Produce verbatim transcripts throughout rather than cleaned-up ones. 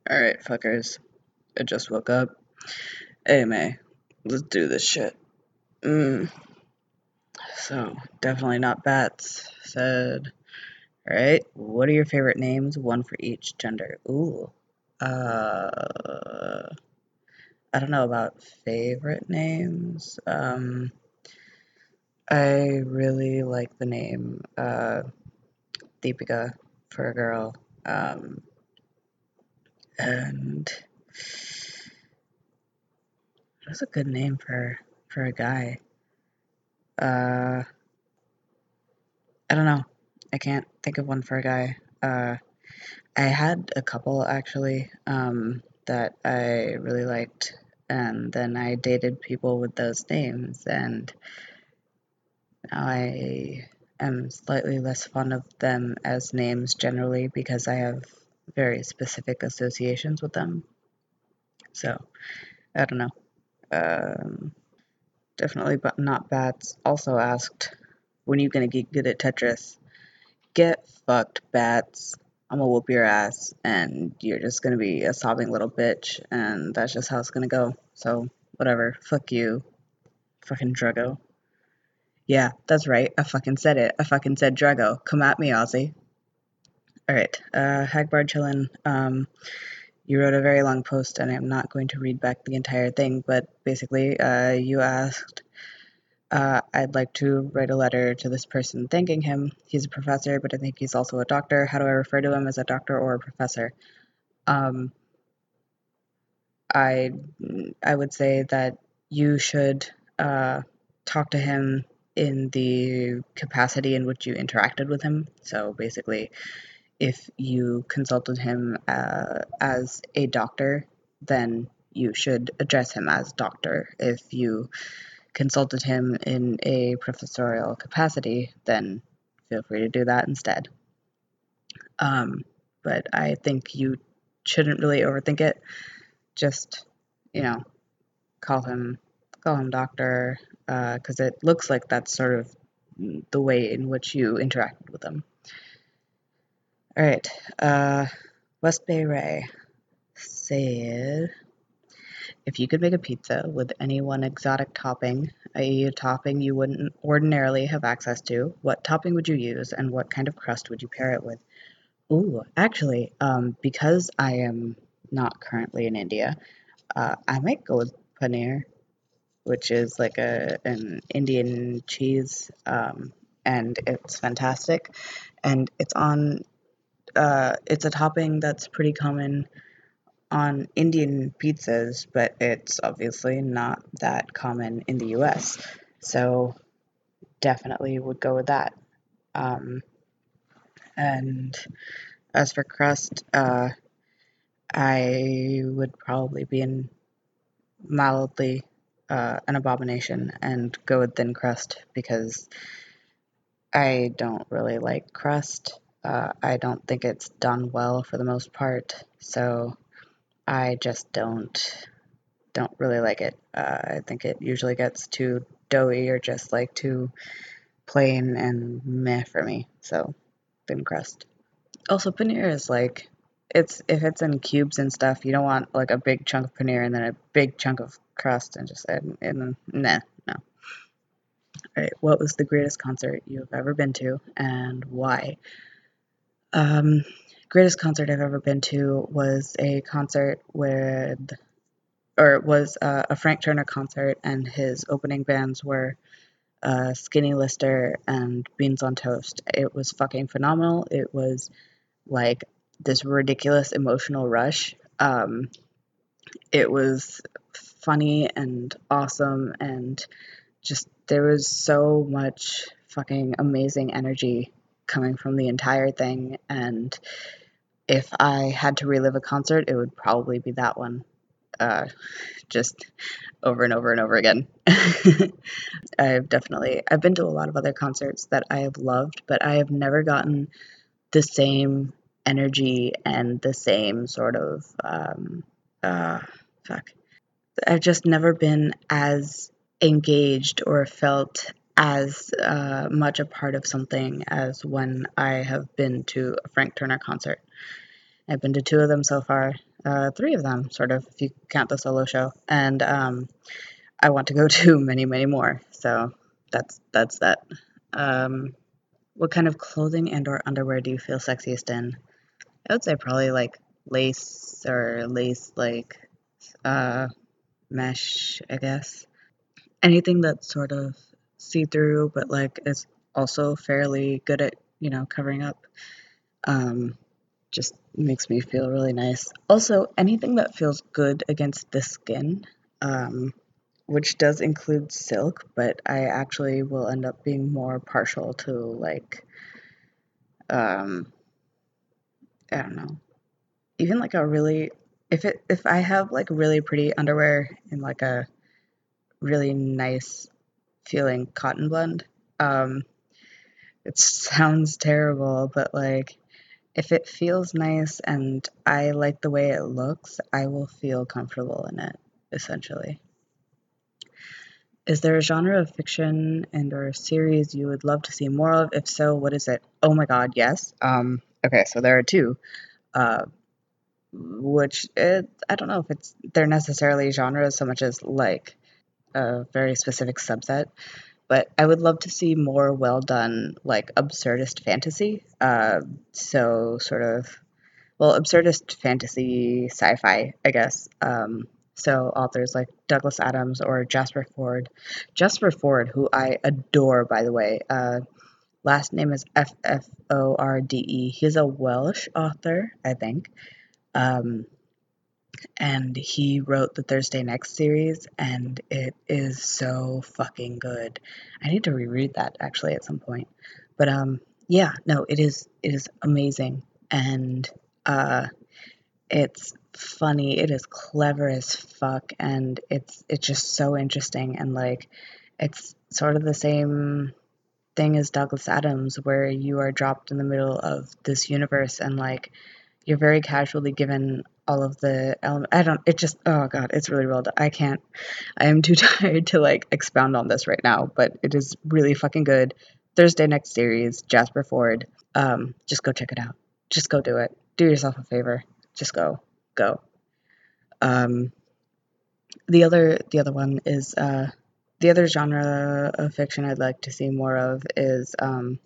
Alright, fuckers. I just woke up. Hey, May. Let's do this shit. Mm. So, definitely not bats. Said. Alright, what are your favorite names? One for each gender. Ooh. Uh. I don't know about favorite names. Um. I really like the name, uh, Deepika for a girl. Um. And. What's a good name for, for a guy? Uh. I don't know. I can't think of one for a guy. Uh, I had a couple actually um, that I really liked, and then I dated people with those names, and now I am slightly less fond of them as names generally because I have very specific associations with them. So I don't know. Um, definitely, but not bats. Also asked, when are you gonna get good at Tetris? Get fucked, bats. I'm gonna whoop your ass, and you're just gonna be a sobbing little bitch, and that's just how it's gonna go. So, whatever. Fuck you, fucking Drago. Yeah, that's right. I fucking said it. I fucking said Drago. Come at me, Aussie. Alright, uh, Hagbard Chillin, um, you wrote a very long post, and I'm not going to read back the entire thing, but basically, uh, you asked Uh, I'd like to write a letter to this person thanking him. He's a professor, but I think he's also a doctor. How do I refer to him, as a doctor or a professor? Um, I I would say that you should uh, talk to him in the capacity in which you interacted with him. So basically, if you consulted him uh, as a doctor, then you should address him as doctor. If you consulted him in a professorial capacity, then feel free to do that instead. Um, but I think you shouldn't really overthink it. Just, you know, call him call him doctor, because uh, it looks like that's sort of the way in which you interacted with him. All right, uh, West Bay Ray said, if you could make a pizza with any one exotic topping, that is a topping you wouldn't ordinarily have access to, what topping would you use and what kind of crust would you pair it with? Ooh, actually, um, because I am not currently in India, uh, I might go with paneer, which is like a an Indian cheese, um, and it's fantastic. And it's on, uh, it's a topping that's pretty common on Indian pizzas, but it's obviously not that common in the U S. So definitely would go with that. Um, and as for crust, uh, I would probably be in mildly uh, an abomination and go with thin crust because I don't really like crust. Uh, I don't think it's done well for the most part, so I just don't don't really like it. Uh, I think it usually gets too doughy or just like too plain and meh for me. So thin crust. Also, paneer is like, it's if it's in cubes and stuff, you don't want like a big chunk of paneer and then a big chunk of crust and just and, and nah, no. All right, what was the greatest concert you've ever been to and why? Um, greatest concert I've ever been to was a concert with or it was uh, a Frank Turner concert, and his opening bands were uh, Skinny Lister and Beans on Toast. It was fucking phenomenal. It was like this ridiculous emotional rush. Um, it was funny and awesome, and just there was so much fucking amazing energy coming from the entire thing. And if I had to relive a concert, it would probably be that one. Uh, just over and over and over again. I've definitely I've been to a lot of other concerts that I have loved, but I have never gotten the same energy and the same sort of um uh fuck. I've just never been as engaged or felt as uh, much a part of something as when I have been to a Frank Turner concert. I've been to two of them so far. uh, three of them, sort of, if you count the solo show. And um, I want to go to many, many more. So that's that's that. Um, what kind of clothing and or underwear do you feel sexiest in? I would say probably like lace or lace like uh, mesh, I guess. Anything that's sort of see through, but like is also fairly good at you know covering up. Um, just makes me feel really nice. Also, anything that feels good against the skin, um, which does include silk, but I actually will end up being more partial to like, um, I don't know, even like a really, if it if I have like really pretty underwear in like a really nice feeling cotton blend, um, it sounds terrible, but like if it feels nice and I like the way it looks, I will feel comfortable in it, essentially. Is there a genre of fiction and or series you would love to see more of? If so, what is it? Oh my god, yes. Um, okay, so there are two. Uh, which it, I don't know if it's they're necessarily genres so much as like a very specific subset, but I would love to see more well done like absurdist fantasy. Uh, so sort of well, absurdist fantasy sci-fi, I guess. Um, so authors like Douglas Adams or Jasper Ford. Jasper Ford, who I adore, by the way. Uh, last name is F F O R D E. He's a Welsh author, I think. Um, and he wrote the Thursday Next series, and it is so fucking good. I need to reread that actually at some point. But um, yeah, no, it is it is amazing, and uh, it's funny, it is clever as fuck, and it's it's just so interesting, and like it's sort of the same thing as Douglas Adams, where you are dropped in the middle of this universe and like you're very casually given all of the element. I don't. It just. Oh god, it's really well done. I can't. I am too tired to like expound on this right now, but it is really fucking good. Thursday Next series, Jasper Ford. Um, just go check it out. Just go do it. Do yourself a favor. Just go. Go. Um, the other the other one is uh, the other genre of fiction I'd like to see more of is um,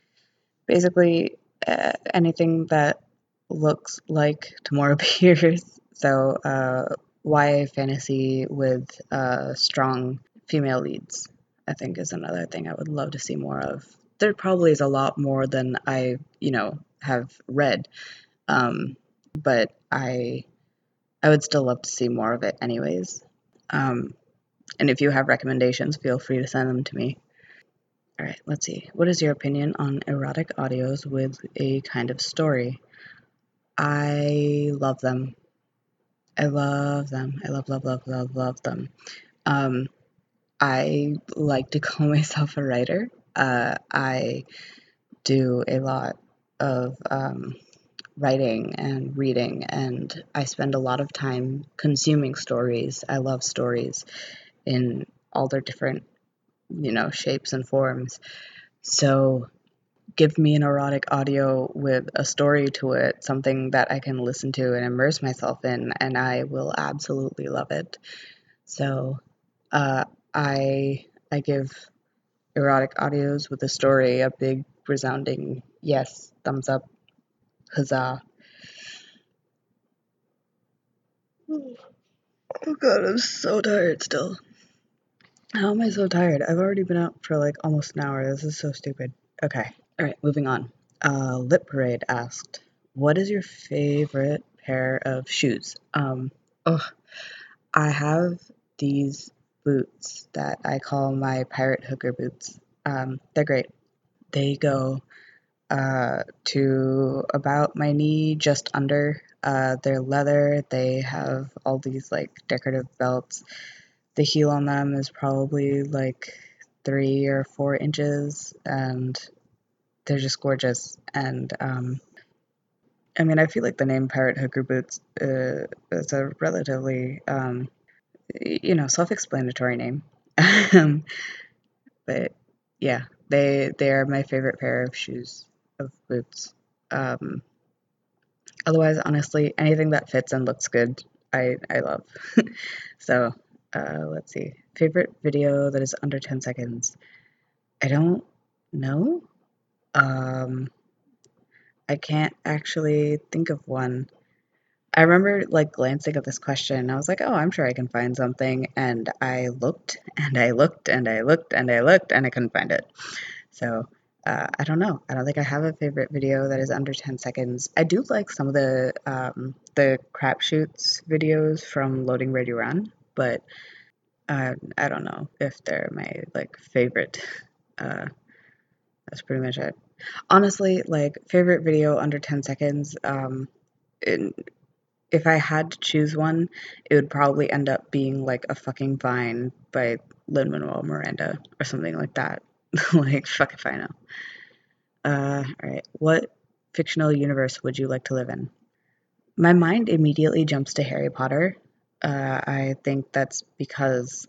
basically uh, anything that looks like Tomorrow Appears. So uh, Y A fantasy with uh, strong female leads, I think, is another thing I would love to see more of. There probably is a lot more than I, you know, have read, um, but I I would still love to see more of it anyways. Um, and if you have recommendations, feel free to send them to me. All right, let's see. What is your opinion on erotic audios with a kind of story? I love them. I love them. I love, love, love, love, love them. Um, I like to call myself a writer. Uh, I do a lot of um, writing and reading, and I spend a lot of time consuming stories. I love stories in all their different, you know, shapes and forms. So give me an erotic audio with a story to it, something that I can listen to and immerse myself in, and I will absolutely love it. So, uh, I I give erotic audios with a story a big resounding yes, thumbs up, huzzah. Oh god, I'm so tired still. How am I so tired? I've already been up for like almost an hour. This is so stupid. Okay. All right, moving on. Uh, Lip Parade asked, "What is your favorite pair of shoes?" Um, oh, I have these boots that I call my pirate hooker boots. Um, they're great. They go uh, to about my knee, just under. Uh, they're leather. They have all these like decorative belts. The heel on them is probably like three or four inches, and they're just gorgeous. And um, I mean, I feel like the name Pirate Hooker Boots uh, is a relatively, um, you know, self-explanatory name. um, but yeah, they they are my favorite pair of shoes of boots. Um, Otherwise, honestly, anything that fits and looks good, I, I love. So, uh, let's see. Favorite video that is under ten seconds? I don't know. Um, I can't actually think of one. I remember like glancing at this question and I was like, oh, I'm sure I can find something. And I looked and I looked and I looked and I looked and I couldn't find it. So uh, I don't know. I don't think I have a favorite video that is under ten seconds. I do like some of the um, the crapshoots videos from Loading Ready Run, but uh, I don't know if they're my like favorite. Uh, that's pretty much it. Honestly, like favorite video under ten seconds. Um, in, if I had to choose one, it would probably end up being like a fucking Vine by Lin Manuel Miranda or something like that. Like, fuck if I know. Uh, all right. What fictional universe would you like to live in? My mind immediately jumps to Harry Potter. Uh, I think that's because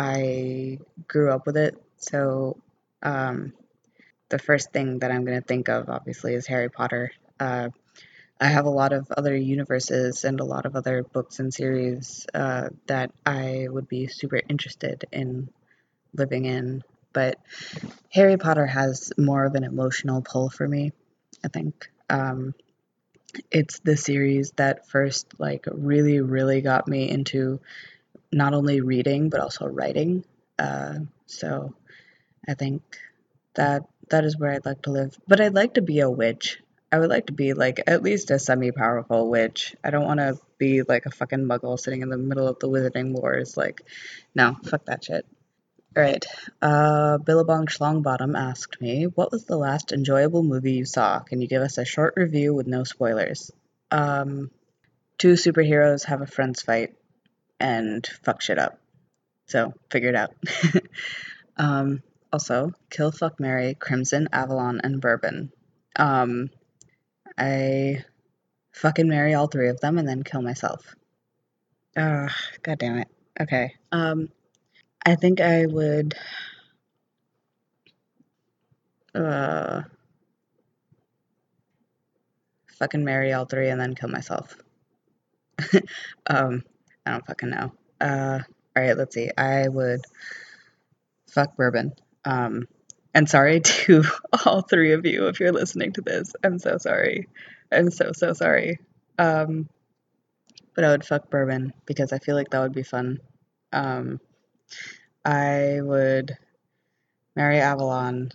I grew up with it. So, um, the first thing that I'm going to think of, obviously, is Harry Potter. Uh, I have a lot of other universes and a lot of other books and series uh, that I would be super interested in living in. But Harry Potter has more of an emotional pull for me, I think. Um, it's the series that first, like, really, really got me into not only reading but also writing. Uh, so I think that that is where I'd like to live. But I'd like to be a witch. I would like to be like at least a semi-powerful witch. I don't want to be like a fucking muggle sitting in the middle of the Wizarding Wars. Like, no, fuck that shit. All right. Uh, Billabong Schlongbottom asked me, "What was the last enjoyable movie you saw? Can you give us a short review with no spoilers?" Um, two superheroes have a friends fight and fuck shit up. So figure it out. um, Also, Kill, Fuck, Mary, Crimson, Avalon, and Bourbon. Um, I fucking marry all three of them and then kill myself. Ugh, God damn it. Okay. Um, I think I would uh fucking marry all three and then kill myself. um, I don't fucking know. Uh, all right. Let's see. I would fuck bourbon. Um, and sorry to all three of you if you're listening to this. I'm so sorry. I'm so so sorry. Um, but I would fuck bourbon because I feel like that would be fun. Um, I would marry Avalon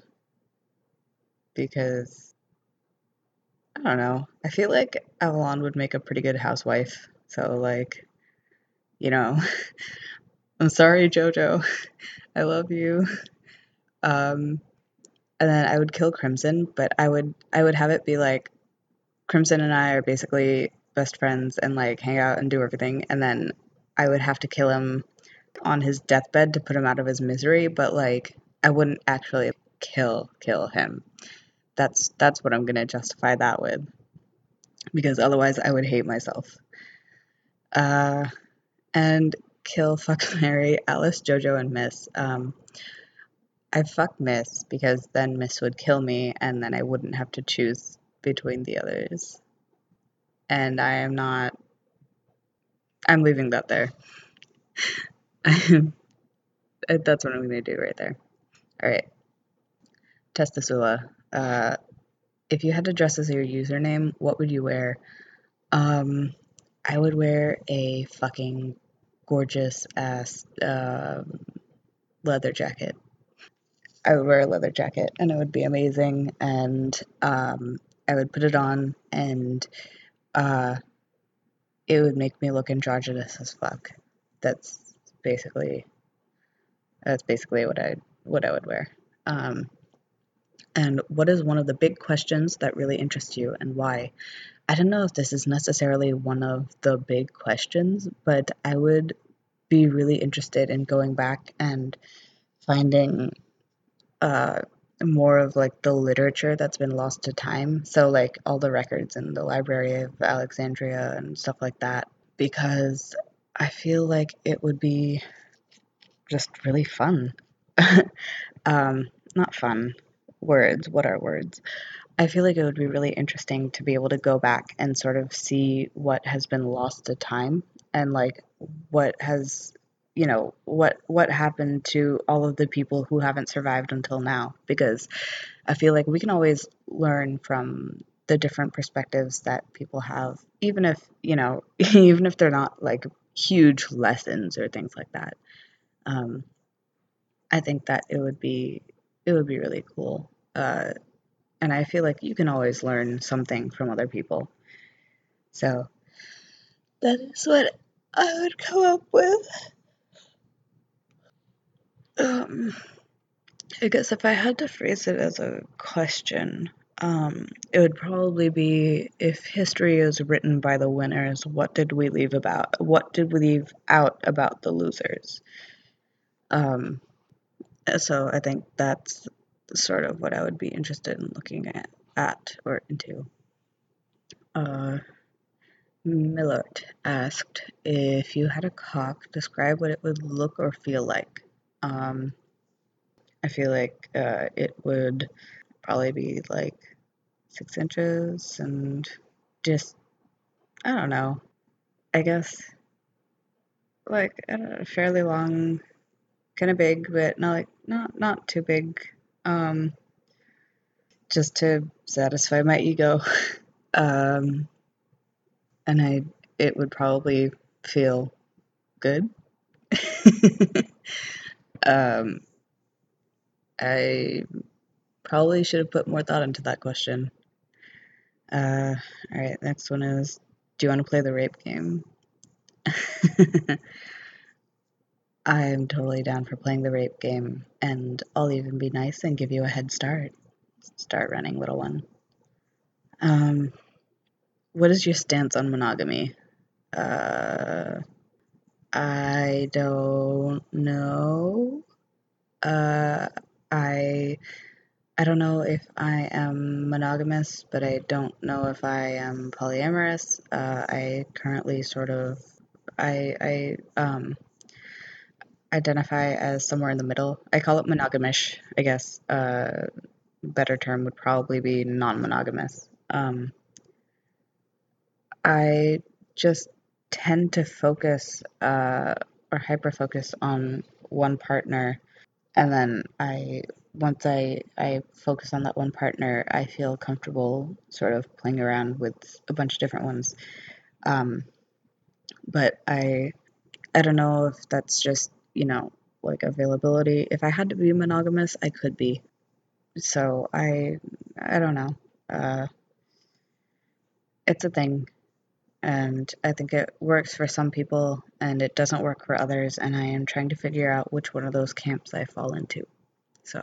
because I don't know. I feel like Avalon would make a pretty good housewife. So like, you know, I'm sorry, Jojo. I love you. Um, and then I would kill Crimson, but I would I would have it be like Crimson and I are basically best friends and like hang out and do everything, and then I would have to kill him on his deathbed to put him out of his misery, but like I wouldn't actually kill kill him. That's that's what I'm gonna justify that with because otherwise I would hate myself. Uh, and kill, fuck, Mary, Alice, Jojo, and Miss. Um, I fuck Miss because then Miss would kill me, and then I wouldn't have to choose between the others. And I am not. I'm leaving that there. That's what I'm gonna do right there. All right, Testasula. Uh, if you had to dress as your username, what would you wear? Um, I would wear a fucking gorgeous ass uh, leather jacket. I would wear a leather jacket and it would be amazing. And um, I would put it on and uh, it would make me look androgynous as fuck. That's basically that's basically what I what I would wear. Um, and what is one of the big questions that really interests you and why? I don't know if this is necessarily one of the big questions, but I would be really interested in going back and finding uh, more of like the literature that's been lost to time. So like all the records in the Library of Alexandria and stuff like that, because I feel like it would be just really fun. um, Not fun. Words. What are words? I feel like it would be really interesting to be able to go back and sort of see what has been lost to time and like what has you know what what happened to all of the people who haven't survived until now, because I feel like we can always learn from the different perspectives that people have, even if, you know, even if they're not like huge lessons or things like that. Um, I think that it would be it would be really cool. Uh, and I feel like you can always learn something from other people. So that is what I would come up with. Um, I guess if I had to phrase it as a question, um, it would probably be, if history is written by the winners, what did we leave about? What did we leave out about the losers? Um, so I think that's sort of what I would be interested in looking at, at or into. Uh, Millard asked, if you had a cock, describe what it would look or feel like. Um, I feel like uh, it would probably be like six inches and just, I don't know, I guess like I don't know, fairly long, kind of big, but not like not not too big, um, just to satisfy my ego. um, and I it would probably feel good. um, I probably should have put more thought into that question. Uh, all right, next one is, do you want to play the rape game? I'm totally down for playing the rape game, and I'll even be nice and give you a head start. Start running, little one. Um, what is your stance on monogamy? Uh, I don't know. Uh, I I don't know if I am monogamous, but I don't know if I am polyamorous. Uh, I currently sort of I I um identify as somewhere in the middle. I call it monogamish, I guess. Uh, better term would probably be non-monogamous. Um, I just tend to focus uh, or hyper focus on one partner, and then I once I I focus on that one partner, I feel comfortable sort of playing around with a bunch of different ones. Um, but I I don't know if that's just, you know, like availability. If I had to be monogamous, I could be. So I I don't know. Uh, it's a thing, and I think it works for some people and it doesn't work for others, and I am trying to figure out which one of those camps I fall into. So,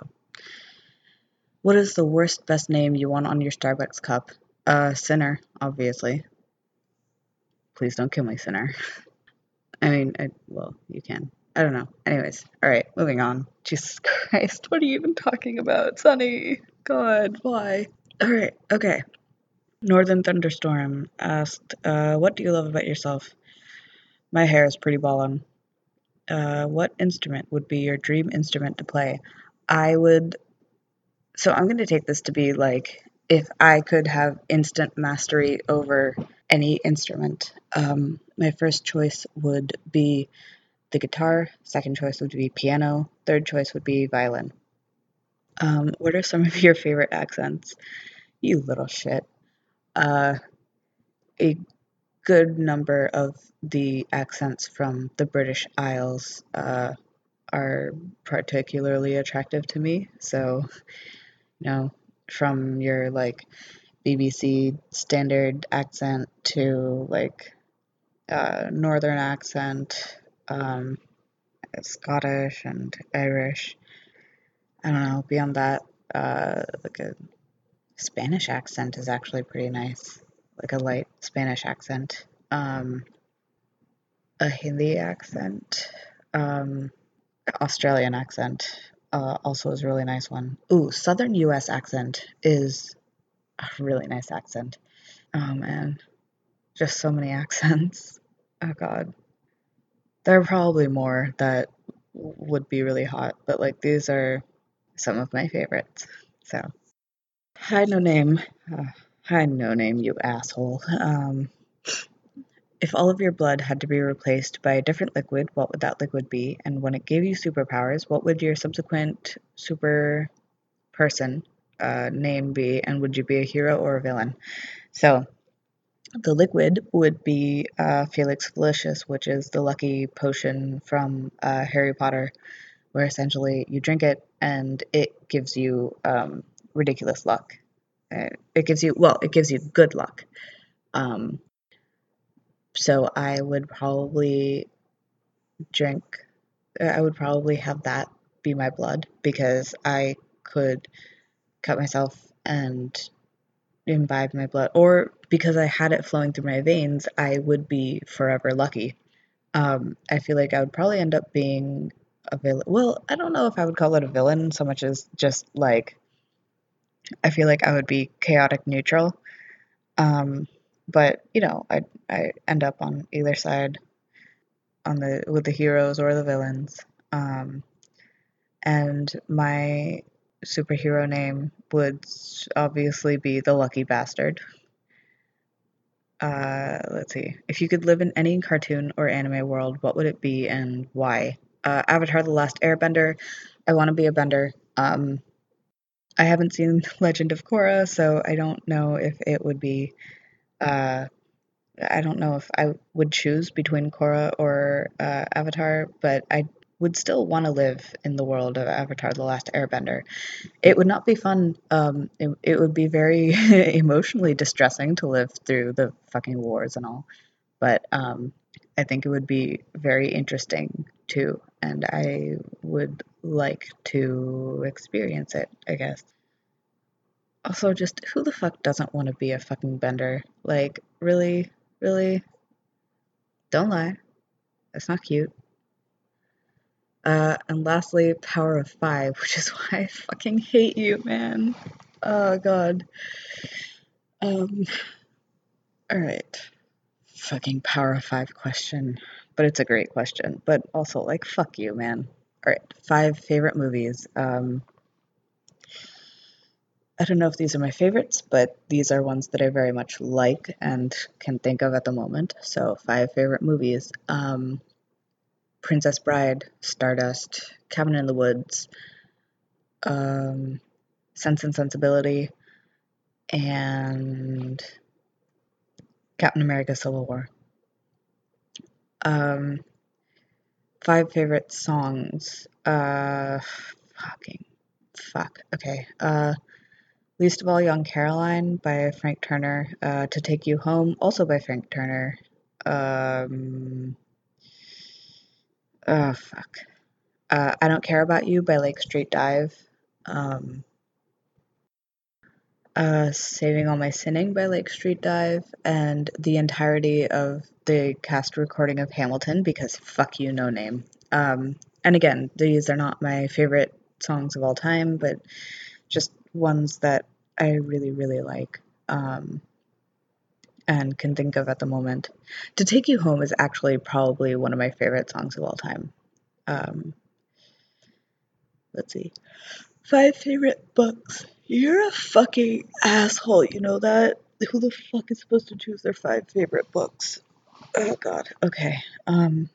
what is the worst best name you want on your Starbucks cup? Uh, Sinner, obviously. Please don't kill me, Sinner. I mean, I, well, you can. I don't know. Anyways, all right, moving on. Jesus Christ, what are you even talking about, Sonny? God, why? All right, okay. Northern Thunderstorm asked, uh, what do you love about yourself? My hair is pretty ballin'. Uh, what instrument would be your dream instrument to play? I would. So I'm going to take this to be like, if I could have instant mastery over any instrument, um, my first choice would be the guitar, second choice would be piano, third choice would be violin. Um, what are some of your favorite accents? You little shit. Uh, a good number of the accents from the British Isles uh, are particularly attractive to me. So, you know, from your like B B C standard accent to like uh, northern accent, um, Scottish and Irish. I don't know. Beyond that, uh, like a Spanish accent is actually pretty nice, like a light Spanish accent. Um, a Hindi accent, um, Australian accent, uh, also is a really nice one. Ooh, Southern U S accent is a really nice accent. Oh man, just so many accents. Oh god, there are probably more that would be really hot, but like these are some of my favorites. So, hi, no name. Uh, hi, no name, you asshole. Um, if all of your blood had to be replaced by a different liquid, what would that liquid be? And when it gave you superpowers, what would your subsequent super person uh, name be? And would you be a hero or a villain? So the liquid would be uh, Felix Felicis, which is the lucky potion from uh, Harry Potter, where essentially you drink it and it gives you um, ridiculous luck. Uh, it gives you, well, it gives you good luck. Um, so I would probably drink, uh, I would probably have that be my blood because I could cut myself and imbibe my blood, or because I had it flowing through my veins, I would be forever lucky. Um, I feel like I would probably end up being a villain. Well, I don't know if I would call it a villain so much as just like I feel like I would be chaotic neutral. Um, but you know, I I end up on either side on the with the heroes or the villains. Um, and my superhero name would obviously be the Lucky Bastard. Uh, let's see. If you could live in any cartoon or anime world, what would it be and why? Uh, Avatar: The Last Airbender. I want to be a bender. Um, I haven't seen Legend of Korra, so I don't know if it would be. Uh, I don't know if I would choose between Korra or uh, Avatar, but I would still want to live in the world of Avatar: The Last Airbender. It would not be fun. Um, it, it would be very emotionally distressing to live through the fucking wars and all. But um, I think it would be very interesting too, and I would like to experience it, I guess. Also, just who the fuck doesn't want to be a fucking bender? Like, really, really? Don't lie. That's not cute. Uh, and lastly, Power of Five, which is why I fucking hate you, man. Oh god. Um. All right. Fucking Power of Five question, but it's a great question. But also, like, fuck you, man. All right, five favorite movies. Um, I don't know if these are my favorites, but these are ones that I very much like and can think of at the moment. So, five favorite movies. Um, Princess Bride, Stardust, Cabin in the Woods, um, Sense and Sensibility, and Captain America: Civil War. Um, five favorite songs. Uh, fucking fuck. Okay. Uh, Least of All Young Caroline by Frank Turner. Uh, To Take You Home, also by Frank Turner. Um, oh, fuck. Uh, I Don't Care About You by Lake Street Dive. Um, uh, Saving All My Sinning by Lake Street Dive. And the entirety of the cast recording of Hamilton because fuck you, no name. Um, and again, these are not my favorite songs of all time, but just ones that I really, really like. Um, and can think of at the moment. To Take You Home is actually probably one of my favorite songs of all time. Um, let's see. Five favorite books. You're a fucking asshole, you know that? Who the fuck is supposed to choose their five favorite books? Oh god. Okay. Um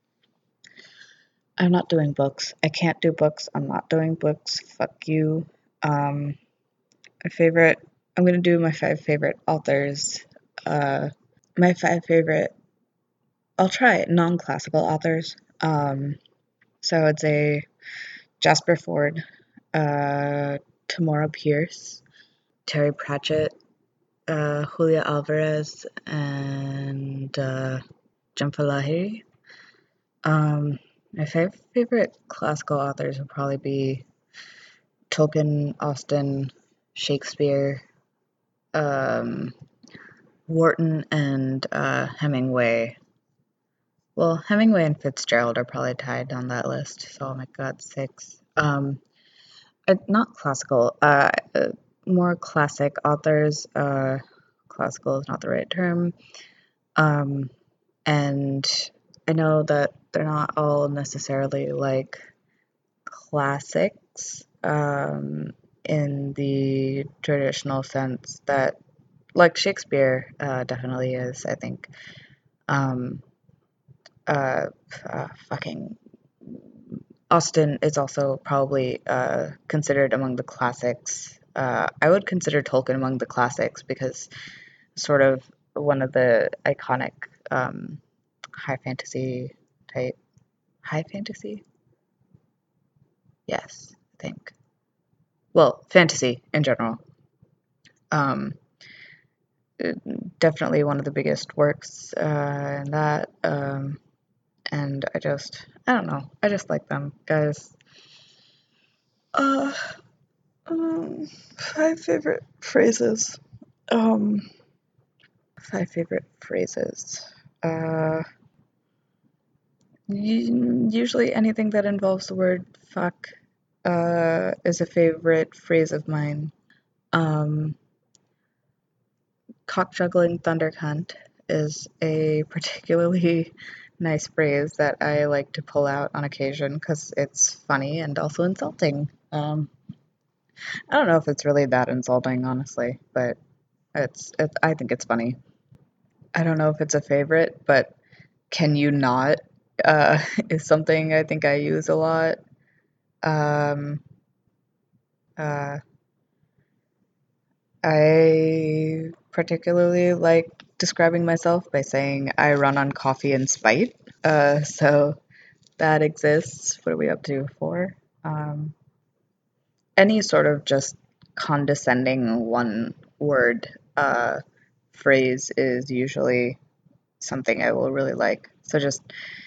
I'm not doing books. I can't do books. I'm not doing books. Fuck you. Um my favorite I'm gonna do my five favorite authors. Uh my five favorite I'll try non-classical authors. Um, so I would say Jasper Fforde, uh, Tamora Pierce, Terry Pratchett, uh, Julia Alvarez, and uh, Jhumpa Lahiri. Um, my five favorite classical authors would probably be Tolkien, Austen, Shakespeare, um, Wharton, and uh, Hemingway. Well, Hemingway and Fitzgerald are probably tied on that list, so oh my god, six. Um, uh, not classical, uh, uh, more classic authors. Uh, classical is not the right term. Um, and I know that they're not all necessarily like classics. Um, in the traditional sense that, like Shakespeare, uh, definitely is, I think. Um, uh, uh, fucking Austen is also probably uh, considered among the classics. Uh, I would consider Tolkien among the classics because sort of one of the iconic um, high fantasy type high fantasy. Yes, I think. Well, fantasy in general. Um, Definitely one of the biggest works uh, in that. Um, and I just, I don't know, I just like them, guys. Uh, um, five favorite phrases. Um, five favorite phrases. Uh, usually anything that involves the word fuck uh, is a favorite phrase of mine. Um, cock juggling thunder cunt is a particularly nice phrase that I like to pull out on occasion because it's funny and also insulting. Um, I don't know if it's really that insulting, honestly, but it's, it, I think it's funny. I don't know if it's a favorite, but can you not uh, is something I think I use a lot. Um, uh, I particularly like describing myself by saying I run on coffee and spite. Uh, so that exists. What are we up to? Four? Um, any sort of just condescending one word uh, phrase is usually something I will really like. So just,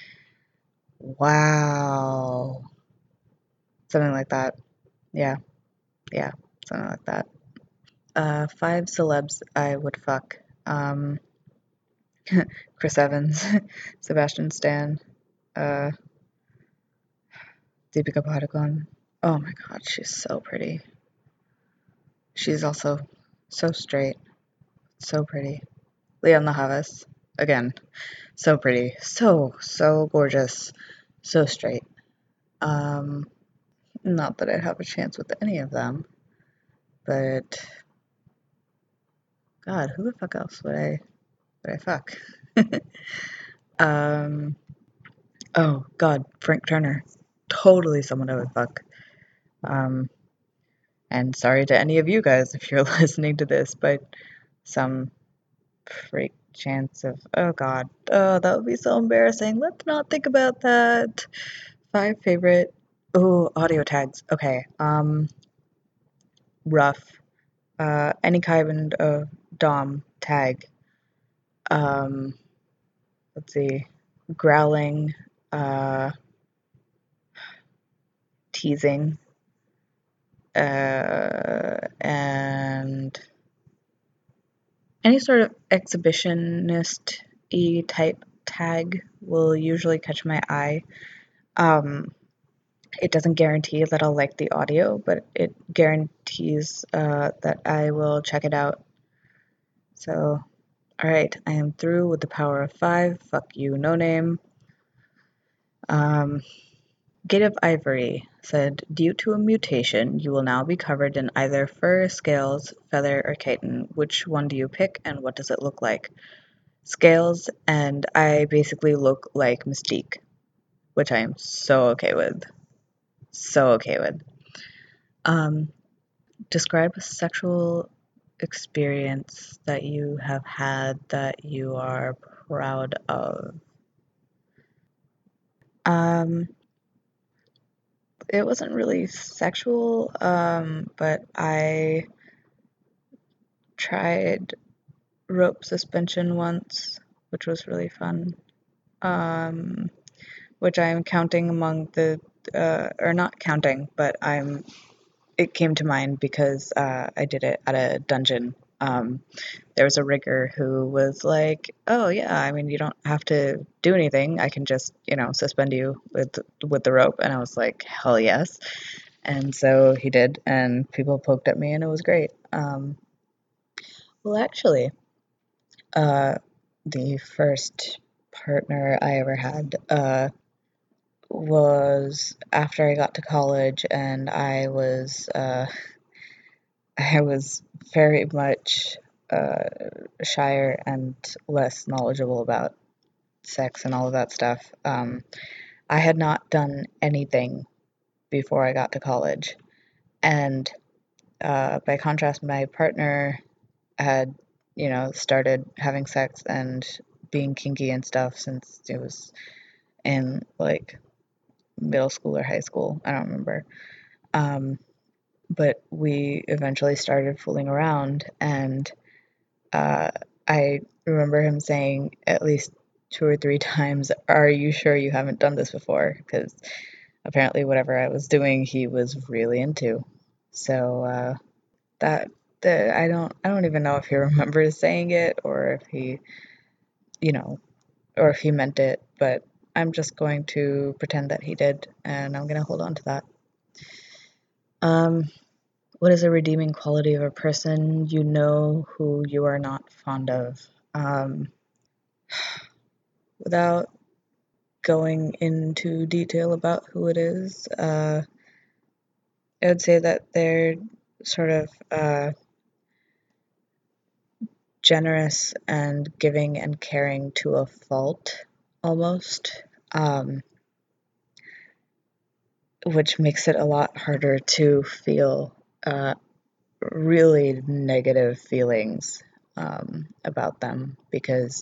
wow. Something like that. Yeah, yeah, something like that. Uh, five celebs I would fuck. Um, Chris Evans, Sebastian Stan, uh, Deepika Padukone. Oh my god, she's so pretty. She's also so straight, so pretty. Leon Havas, again, so pretty, so, so gorgeous, so straight. Um, Not that I'd have a chance with any of them, but God, who the fuck else would I would I fuck? um, oh God, Frank Turner, totally someone I would fuck. Um, and sorry to any of you guys if you're listening to this, but some freak chance of, oh God, oh, that would be so embarrassing. Let's not think about that. Five favorite, oh, audio tags. Okay, um, rough, uh, any kind of Dom tag. Um, let's see, growling, uh, teasing, uh, and any sort of exhibitionist y type tag will usually catch my eye. Um, it doesn't guarantee that I'll like the audio, but it guarantees uh, that I will check it out. So, alright, I am through with the power of five. Fuck you, no name. Um, Gate of Ivory said, due to a mutation, you will now be covered in either fur, scales, feather, or chitin. Which one do you pick, and what does it look like? Scales, and I basically look like Mystique, which I am so okay with. So okay with. Um, Describe a sexual experience that you have had that you are proud of. Um, it wasn't really sexual, um, but I tried rope suspension once, which was really fun. Um, which I'm counting among the, uh, or not counting, but I'm, it came to mind because uh, I did it at a dungeon. Um, there was a rigger who was like, "Oh yeah, I mean you don't have to do anything. I can just, you know, suspend you with with the rope." And I was like, "Hell yes!" And so he did, and people poked at me, and it was great. Um, well, actually, uh, the first partner I ever had uh, was after I got to college, and I was uh, I was very much uh, shyer and less knowledgeable about sex and all of that stuff. Um, I had not done anything before I got to college. And uh, by contrast, my partner had, you know, started having sex and being kinky and stuff since it was in like middle school or high school. I don't remember. Um, but we eventually started fooling around, and uh, I remember him saying at least two or three times, "Are you sure you haven't done this before?" Because apparently, whatever I was doing, he was really into. So uh, that the I don't I don't even know if he remembers saying it or if he, you know, or if he meant it, but I'm just going to pretend that he did, and I'm gonna hold on to that. Um, what is a redeeming quality of a person you know who you are not fond of? Um, without going into detail about who it is, uh, I would say that they're sort of uh, generous and giving and caring to a fault, almost, um, which makes it a lot harder to feel uh, really negative feelings um, about them because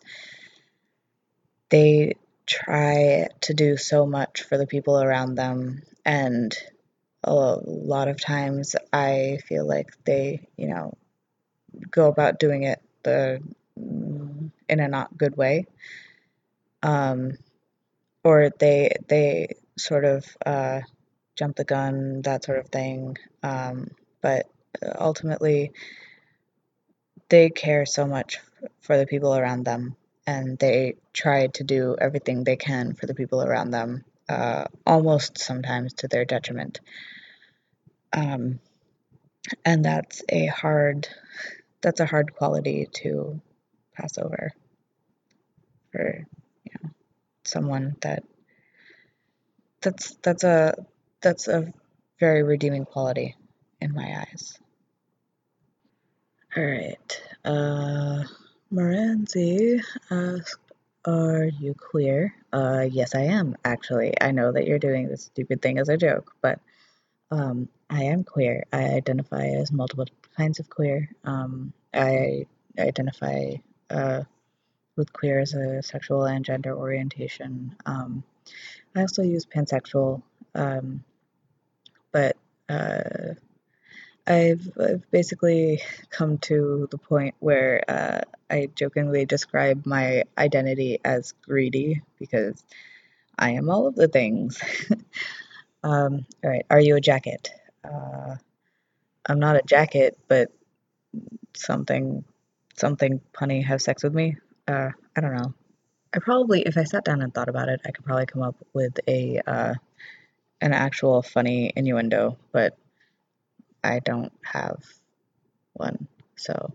they try to do so much for the people around them, and a lot of times I feel like they, you know, go about doing it the in a not good way, um, or they they sort of uh, jump the gun, that sort of thing. Um, but ultimately, they care so much for the people around them, and they try to do everything they can for the people around them, uh, almost sometimes to their detriment. Um, and that's a hard that's a hard quality to pass over for you know someone that that's that's a that's a very redeeming quality in my eyes. All right. Uh, Moranzi asked, "Are you queer?" Uh, yes, I am, actually. I know that you're doing this stupid thing as a joke, but um, I am queer. I identify as multiple kinds of queer. Um, I identify uh, with queer as a sexual and gender orientation. Um, I also use pansexual, um, but uh, I've, I've basically come to the point where uh, I jokingly describe my identity as greedy because I am all of the things. um, all right, are you a jacket? Uh, I'm not a jacket, but something, something punny have sex with me. Uh, I don't know. I probably, if I sat down and thought about it, I could probably come up with a uh, an actual funny innuendo, but I don't have one. So,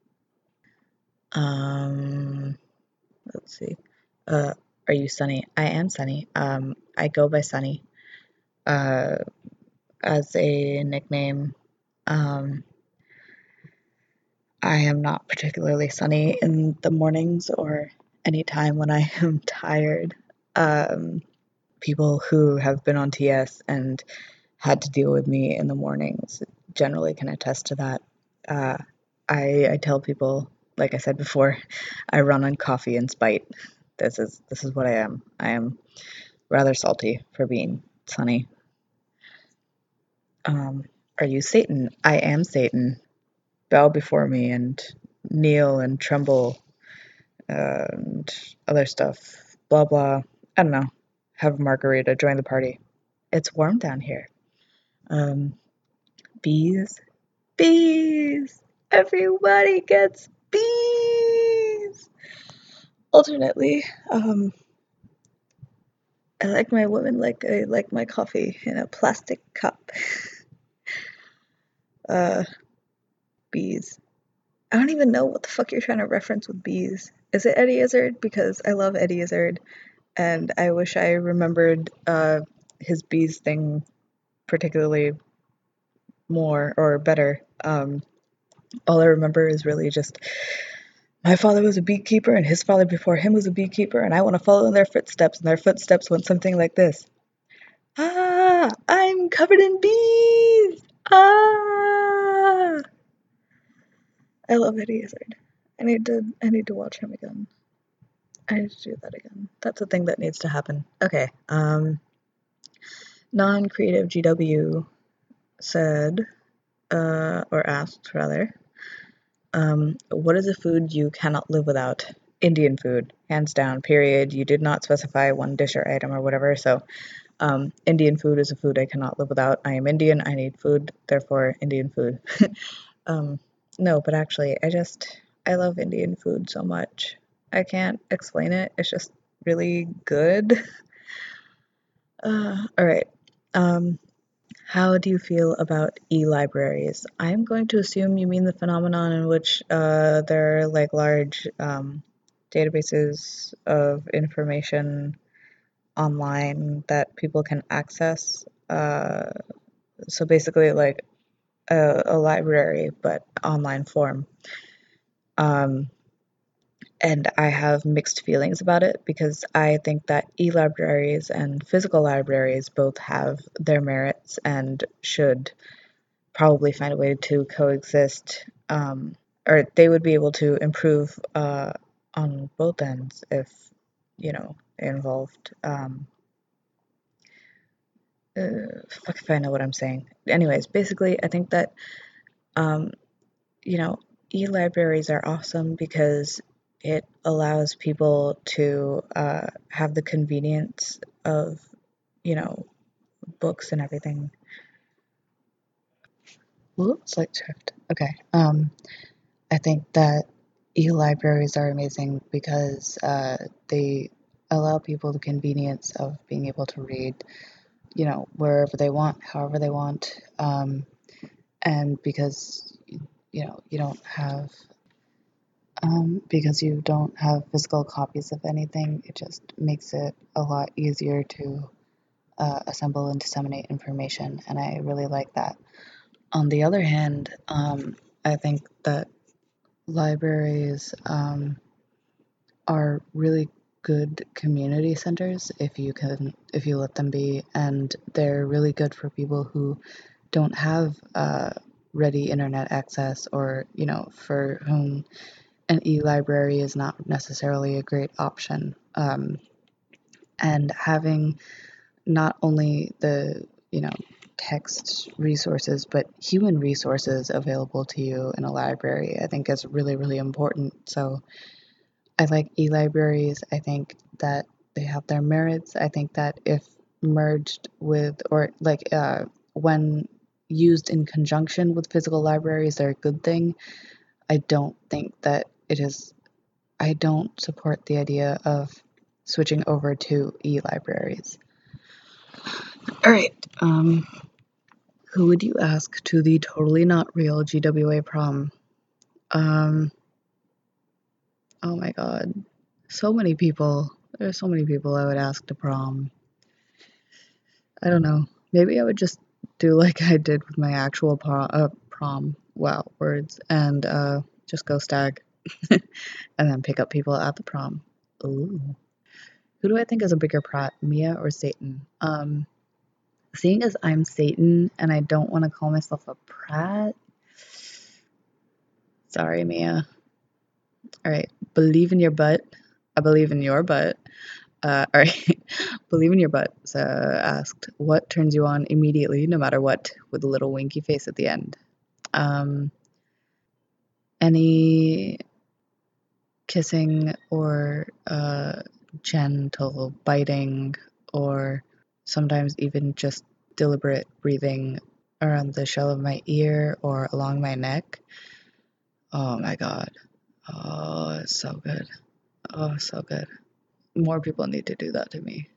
um, let's see. Uh, are you Sunny? I am Sunny. Um, I go by Sunny uh, as a nickname. Um, I am not particularly sunny in the mornings or any time when I am tired. Um, people who have been on T S and had to deal with me in the mornings generally can attest to that. Uh, I, I tell people, like I said before, I run on coffee and spite. This is this is what I am. I am rather salty for being sunny. Um, are you Satan? I am Satan. Bow before me and kneel and tremble and other stuff. Blah blah. I don't know. Have a margarita. Join the party. It's warm down here. Um, bees. Bees. Everybody gets bees. Alternately, um, I like my women like I like my coffee in a plastic cup. Uh, bees. I don't even know what the fuck you're trying to reference with bees. Is it Eddie Izzard? Because I love Eddie Izzard, and I wish I remembered uh, his bees thing particularly more or better. Um, All I remember is really just my father was a beekeeper and his father before him was a beekeeper, and I want to follow in their footsteps. And their footsteps went something like this: Ah, I'm covered in bees. Ah, I love Eddie Izzard. I need to I need to watch him again. I need to do that again. That's a thing that needs to happen. Okay. Um, non-creative G W said, uh, or asked rather, um, what is a food you cannot live without? Indian food, hands down. Period. You did not specify one dish or item or whatever, so um, Indian food is a food I cannot live without. I am Indian. I need food. Therefore, Indian food. um, no, but actually, I just I love Indian food so much. I can't explain it. It's just really good. Uh, all right. Um, how do you feel about e-libraries? I'm going to assume you mean the phenomenon in which uh, there are like large um, databases of information online that people can access. Uh, so basically, like a, a library, but online form. Um, and I have mixed feelings about it because I think that e-libraries and physical libraries both have their merits and should probably find a way to coexist, um, or they would be able to improve uh, on both ends if, you know, involved. Um, uh, fuck if I know what I'm saying. Anyways, basically, I think that, um, you know, e-libraries are awesome because it allows people to uh, have the convenience of, you know, books and everything. Whoops, like shift. Okay. Um, I think that e-libraries are amazing because uh, they allow people the convenience of being able to read, you know, wherever they want, however they want, um, and because you know you don't have um, because you don't have physical copies of anything, it just makes it a lot easier to uh, assemble and disseminate information, and I really like that. On the other hand, um, I think that libraries um, are really good community centers if you can if you let them be, and they're really good for people who don't have uh, ready internet access, or you know, for whom an e-library is not necessarily a great option. Um, and having not only the you know text resources but human resources available to you in a library, I think is really really important. So I like e-libraries. I think that they have their merits. I think that if merged with, or like uh, when used in conjunction with physical libraries, they're a good thing. I don't think that it is, I don't support the idea of switching over to e-libraries. All right. Um, who would you ask to the totally not real G W A prom? Um, oh my God. So many people. There's so many people I would ask to prom. I don't know. Maybe I would just do like I did with my actual prom, uh, prom. Wow, words. And uh, just go stag. And then pick up people at the prom. Ooh. Who do I think is a bigger prat, Mia or Satan? Um, seeing as I'm Satan and I don't want to call myself a prat. Sorry, Mia. All right. Believe in your butt. I believe in your butt. Uh, all right. Believe in your butt. So asked, what turns you on immediately, no matter what, with a little winky face at the end? Um, any kissing or uh, gentle biting, or sometimes even just deliberate breathing around the shell of my ear or along my neck. Oh my God. Oh, it's so good. Oh, so good. More people need to do that to me.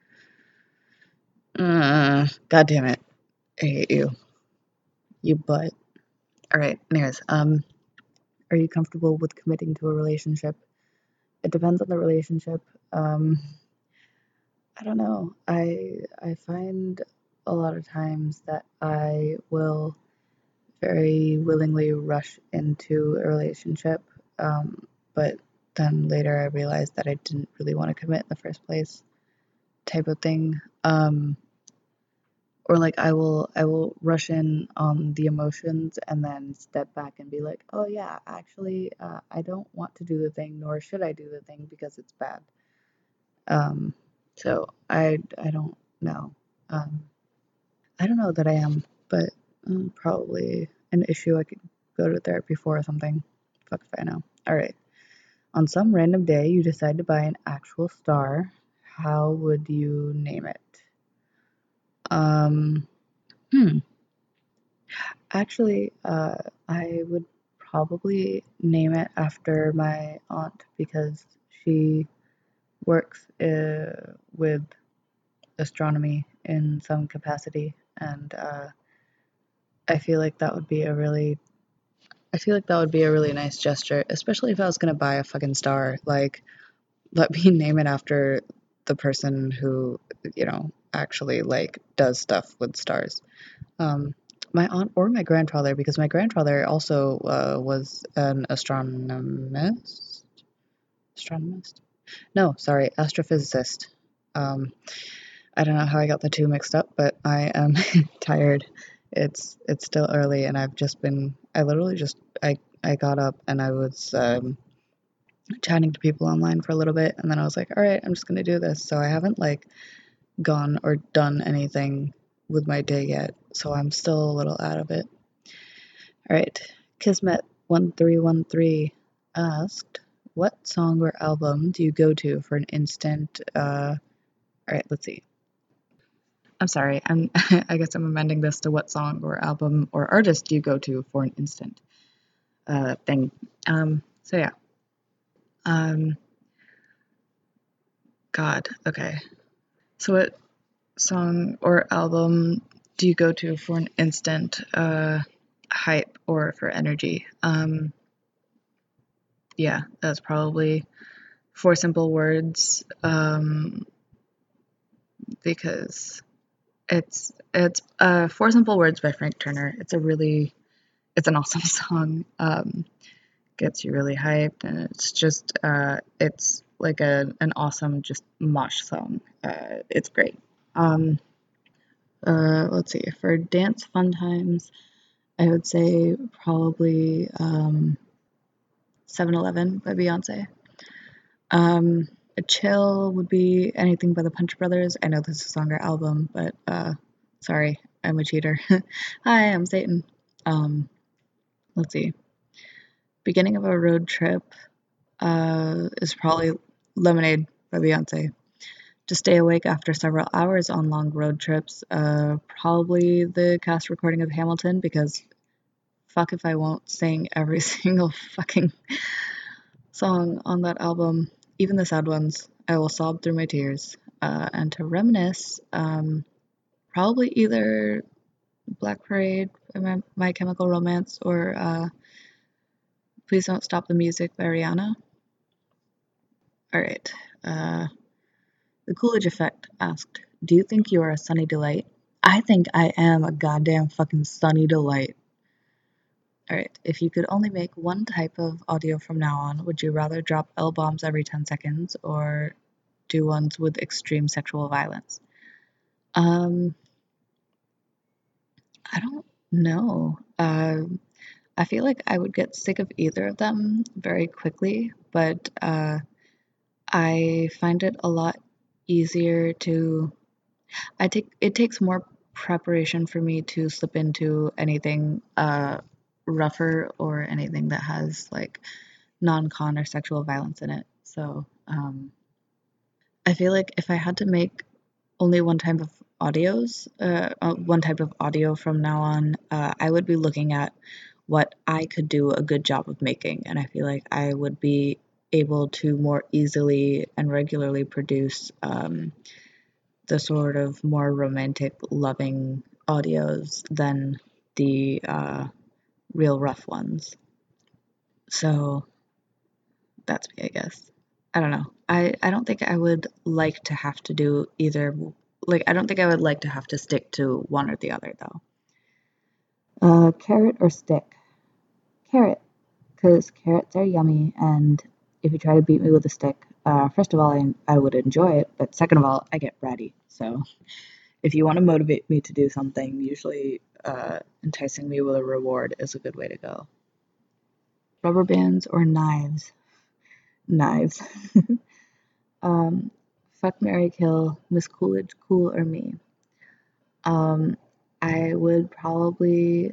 Uh, God damn it. I hate you. You butt. All right. Anyways, um, are you comfortable with committing to a relationship? It depends on the relationship. Um, I don't know. I I find a lot of times that I will very willingly rush into a relationship, um, but then later I realized that I didn't really want to commit in the first place, type of thing. Um, or like I will I will rush in on the emotions and then step back and be like, oh yeah, actually, uh, I don't want to do the thing, nor should I do the thing because it's bad. Um, so I I don't know. Um, I don't know that I am, but um, probably an issue I could go to therapy for or something. Fuck if I know. All right. On some random day, you decide to buy an actual star. How would you name it? Um, hmm. Actually, uh, I would probably name it after my aunt because she works uh, with astronomy in some capacity, and uh, I feel like that would be a really I feel like that would be a really nice gesture, especially if I was gonna buy a fucking star. Like, let me name it after the person who, you know, actually like does stuff with stars. Um, my aunt or my grandfather, because my grandfather also uh, was an astronomist. Astronomist? No, sorry, astrophysicist. Um, I don't know how I got the two mixed up, but I am tired. It's it's still early, and I've just been. I literally just I I got up and I was um, chatting to people online for a little bit, and then I was like, all right, I'm just gonna do this. So I haven't like gone or done anything with my day yet, so I'm still a little out of it. All right, Kismet one three one three asked, "What song or album do you go to for an instant?" Uh, all right, let's see. I'm sorry. I'm. I guess I'm amending this to what song or album or artist do you go to for an instant uh, thing. Um. So yeah. Um. God. Okay. So what song or album do you go to for an instant uh, hype or for energy? Um. Yeah, that's probably Four Simple Words. Um. Because it's it's uh Four Simple Words by Frank Turner. It's a really it's an awesome song. Um gets you really hyped, and it's just uh it's like a an awesome just mosh song. Uh it's great. Um uh let's see, for dance fun times, I would say probably um seven eleven by Beyonce. Um a chill would be anything by the Punch Brothers. I know this is a longer album, but uh sorry, I'm a cheater. Hi, I'm Satan. Um let's see. Beginning of a road trip uh is probably Lemonade by Beyonce. To stay awake after several hours on long road trips, uh, probably the cast recording of Hamilton, because fuck if I won't sing every single fucking song on that album, even the sad ones. I will sob through my tears. Uh, and to reminisce, um, probably either Black Parade by My, My Chemical Romance or uh, Please Don't Stop the Music by Rihanna. All right. Uh, The Coolidge Effect asked, "Do you think you are a sunny delight?" I think I am a goddamn fucking sunny delight. Alright, if you could only make one type of audio from now on, would you rather drop L bombs every ten seconds or do ones with extreme sexual violence? Um, I don't know. Uh, I feel like I would get sick of either of them very quickly, but uh, I find it a lot easier to I take it takes more preparation for me to slip into anything uh rougher or anything that has like non-con or sexual violence in it. So, um I feel like if I had to make only one type of audios, uh, uh one type of audio from now on, uh, I would be looking at what I could do a good job of making, and I feel like I would be able to more easily and regularly produce um the sort of more romantic, loving audios than the uh, real rough ones. So that's me, I guess. I don't know. I, I don't think I would like to have to do either. Like, I don't think I would like to have to stick to one or the other, though. Uh, carrot or stick? Carrot, because carrots are yummy, and if you try to beat me with a stick, uh, first of all, I, I would enjoy it, but second of all, I get bratty. So if you want to motivate me to do something, usually uh, enticing me with a reward is a good way to go. Rubber bands or knives? Knives. um, Fuck, Mary, kill, Miss Coolidge, cool or me? Um, I would probably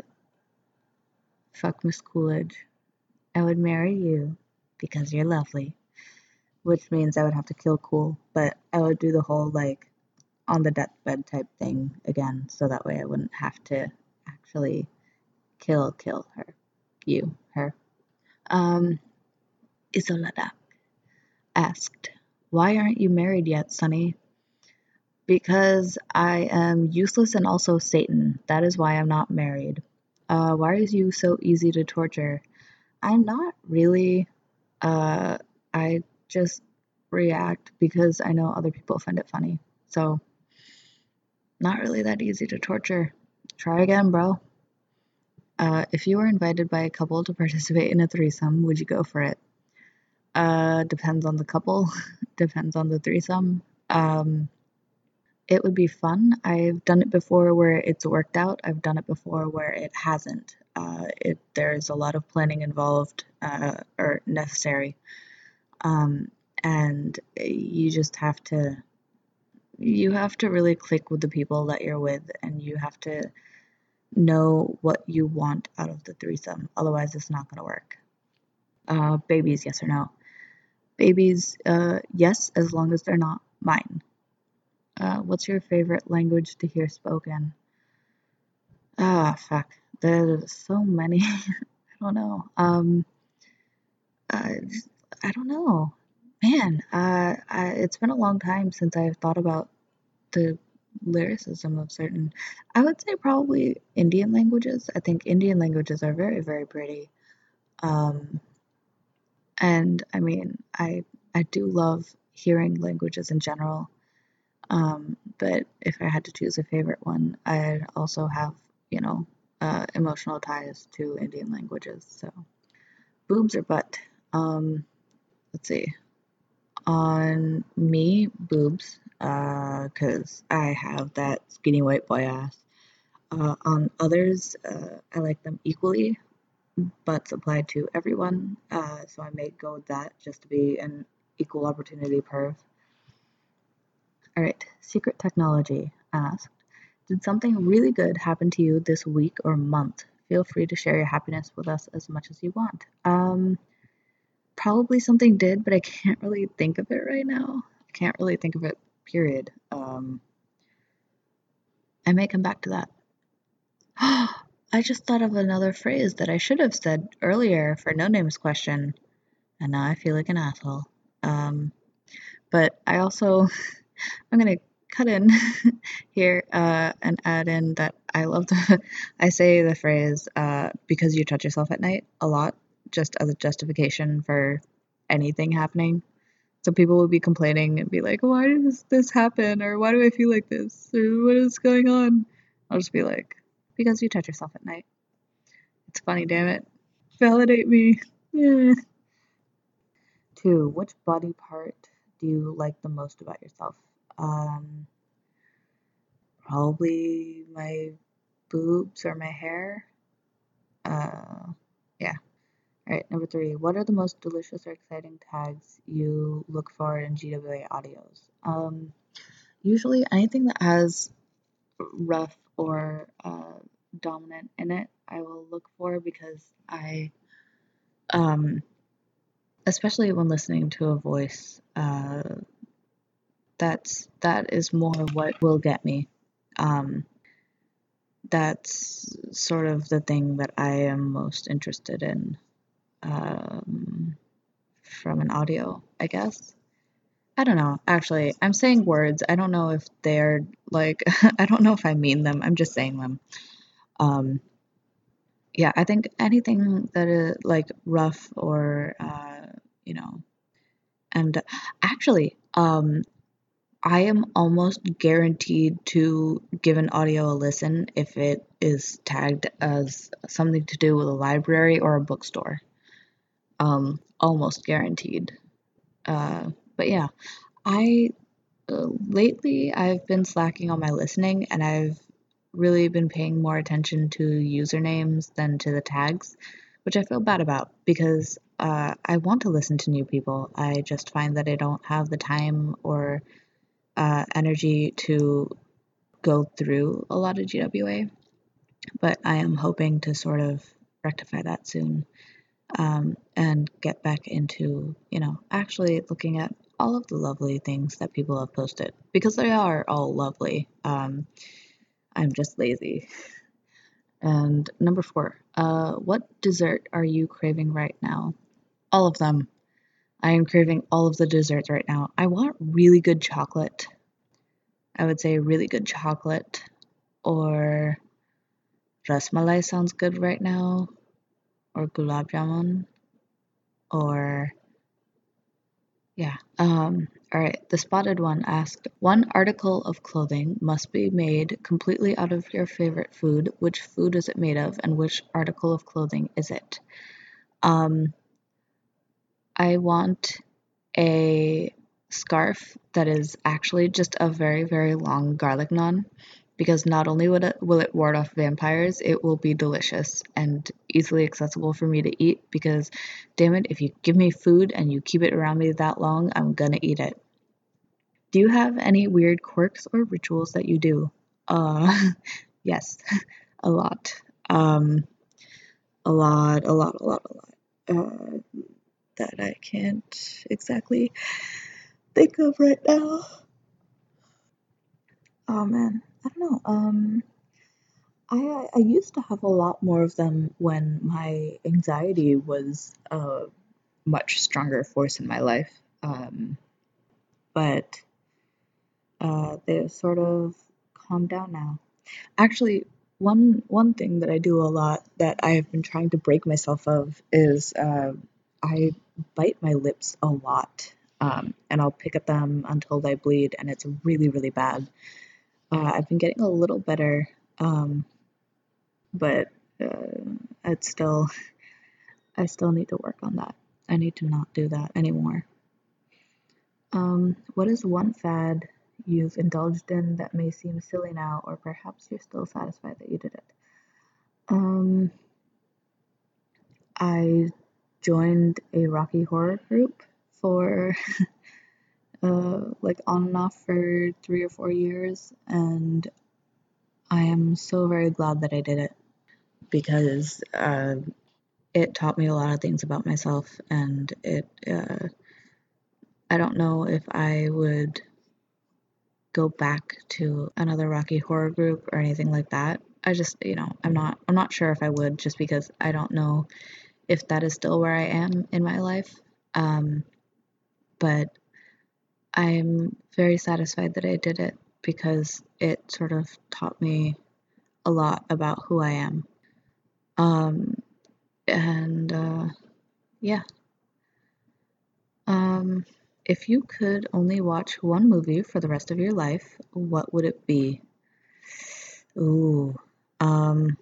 fuck Miss Coolidge. I would marry you because you're lovely, which means I would have to kill Cool, but I would do the whole like on the deathbed type thing again, so that way I wouldn't have to actually kill kill her, you, her. Um, Isolada asked, "Why aren't you married yet, Sonny?" Because I am useless and also Satan. That is why I'm not married. Uh, why are you so easy to torture? I'm not really. Uh, I just react because I know other people find it funny. So, not really that easy to torture. Try again, bro. Uh, if you were invited by a couple to participate in a threesome, would you go for it? Uh, depends on the couple, depends on the threesome. Um, it would be fun. I've done it before where it's worked out. I've done it before where it hasn't. Uh, it there's a lot of planning involved uh, or necessary, um, and you just have to you have to really click with the people that you're with, and you have to know what you want out of the threesome. Otherwise, it's not going to work. Uh, babies, yes or no? Babies, uh, yes, as long as they're not mine. Uh, what's your favorite language to hear spoken? Ah, fuck. There's so many. I don't know. Um, I, I don't know. Man, uh, I, it's been a long time since I've thought about the lyricism of certain. I would say probably Indian languages. I think Indian languages are very, very pretty. Um, and I mean, I I do love hearing languages in general. Um, but if I had to choose a favorite one, I'd also have, you know, uh, emotional ties to Indian languages. So, boobs or butt? Um, let's see. On me, boobs, uh, because I have that skinny white boy ass. Uh, on others, uh, I like them equally, butts applied to everyone. Uh, so I may go with that just to be an equal opportunity perv. All right, Secret Technology asked, did something really good happen to you this week or month? Feel free to share your happiness with us as much as you want. Um, probably something did, but I can't really think of it right now. I can't really think of it, period. Um, I may come back to that. I just thought of another phrase that I should have said earlier for No Name's question, and now I feel like an asshole. Um, but I also I'm gonna cut in here uh, and add in that I love the I say the phrase uh, because you touch yourself at night a lot, just as a justification for anything happening. So people will be complaining and be like, "Why does this happen?" or "Why do I feel like this?" or "What is going on?" I'll just be like, "Because you touch yourself at night. It's funny, damn it. Validate me." Yeah. Two, which body part do you like the most about yourself? Um, Probably my boobs or my hair. Uh, yeah. All right, number three. What are the most delicious or exciting tags you look for in G W A audios? Um, usually anything that has rough or uh, dominant in it, I will look for because I, um, especially when listening to a voice, uh, that's that is more what will get me. Um, that's sort of the thing that I am most interested in um, from an audio, I guess. I don't know. Actually, I'm saying words. I don't know if they're like, I don't know if I mean them. I'm just saying them. Um, yeah, I think anything that is like rough or, uh, you know, and actually, um, I am almost guaranteed to give an audio a listen if it is tagged as something to do with a library or a bookstore. Um, almost guaranteed. Uh, but yeah, I uh, lately I've been slacking on my listening and I've really been paying more attention to usernames than to the tags, which I feel bad about because uh, I want to listen to new people. I just find that I don't have the time or uh, energy to go through a lot of G W A, but I am hoping to sort of rectify that soon, um, and get back into, you know, actually looking at all of the lovely things that people have posted because they are all lovely. Um, I'm just lazy. And number four, uh, what dessert are you craving right now? All of them. I am craving all of the desserts right now. I want really good chocolate. I would say really good chocolate, or rasmalai sounds good right now, or gulab jamun, or yeah. Um, all right. The spotted one asked, one article of clothing must be made completely out of your favorite food. Which food is it made of, and which article of clothing is it? Um, I want a scarf that is actually just a very, very long garlic naan because not only will it, will it ward off vampires, it will be delicious and easily accessible for me to eat because, damn it, if you give me food and you keep it around me that long, I'm gonna eat it. Do you have any weird quirks or rituals that you do? Uh, yes, a lot. Um, a lot, a lot, a lot, a lot. Uh, that I can't exactly think of right now. Oh man, I don't know. Um, I I used to have a lot more of them when my anxiety was a much stronger force in my life. Um, but uh, they've sort of calmed down now. Actually, one one thing that I do a lot that I have been trying to break myself of is uh, I bite my lips a lot, um, and I'll pick at them until they bleed, and it's really really bad. Uh, I've been getting a little better, um, but uh, it's still I still need to work on that. I need to not do that anymore. Um, what is one fad you've indulged in that may seem silly now, or perhaps you're still satisfied that you did it? Um, I joined a Rocky Horror group for uh, like on and off for three or four years, and I am so very glad that I did it because uh, it taught me a lot of things about myself, and it uh, I don't know if I would go back to another Rocky Horror group or anything like that. I just, you know, I'm not I'm not sure if I would just because I don't know if that is still where I am in my life. Um, but I'm very satisfied that I did it because it sort of taught me a lot about who I am. Um, and uh, yeah. Um, if you could only watch one movie for the rest of your life, what would it be? Ooh. Um,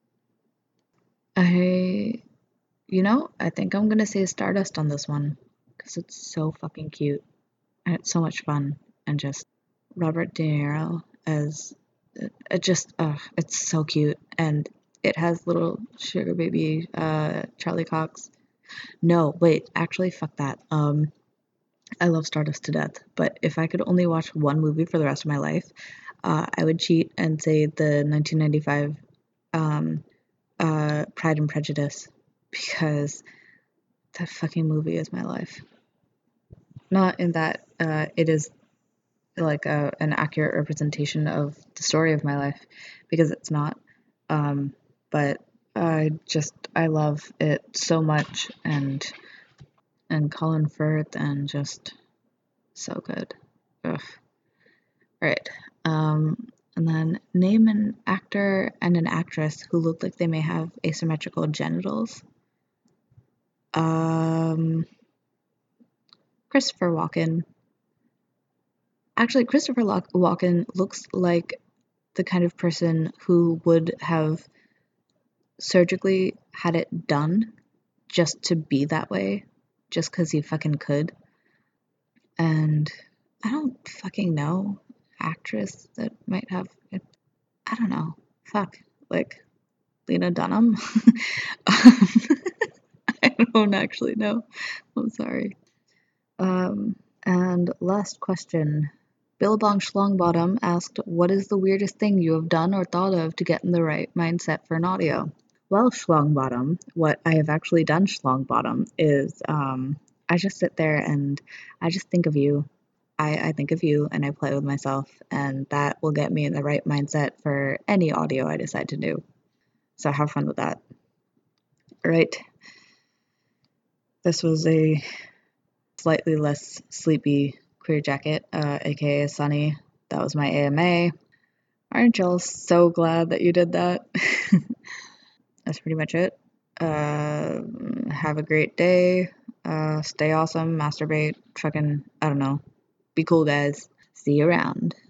I, you know, I think I'm gonna say Stardust on this one because it's so fucking cute and it's so much fun and just Robert De Niro as it, it just uh it's so cute and it has little sugar baby uh Charlie Cox. No, wait, actually fuck that. Um I love Stardust to death, but if I could only watch one movie for the rest of my life, uh, I would cheat and say the nineteen ninety-five um uh Pride and Prejudice because that fucking movie is my life. Not in that uh it is like a, an accurate representation of the story of my life because it's not. Um, but I just I love it so much and and Colin Firth and just so good. Ugh. Right. Um, and then name an actor and an actress who look like they may have asymmetrical genitals. Um, Christopher Walken. Actually, Christopher Walken looks like the kind of person who would have surgically had it done just to be that way, just because he fucking could. And I don't fucking know actress that might have it. I don't know. Fuck. Like Lena Dunham? um, I don't actually know. I'm sorry. Um, and last question. Billabong Schlongbottom asked, what is the weirdest thing you have done or thought of to get in the right mindset for an audio? Well, Schlongbottom, what I have actually done, Schlongbottom, is um, I just sit there and I just think of you. I, I think of you and I play with myself, and that will get me in the right mindset for any audio I decide to do. So have fun with that. All right. This was a slightly less sleepy Queer Jacket, uh, aka Sunny. That was my A M A. Aren't y'all so glad that you did that? That's pretty much it. Uh, have a great day. Uh, stay awesome. Masturbate. Fucking, I don't know. Be cool, guys. See you around.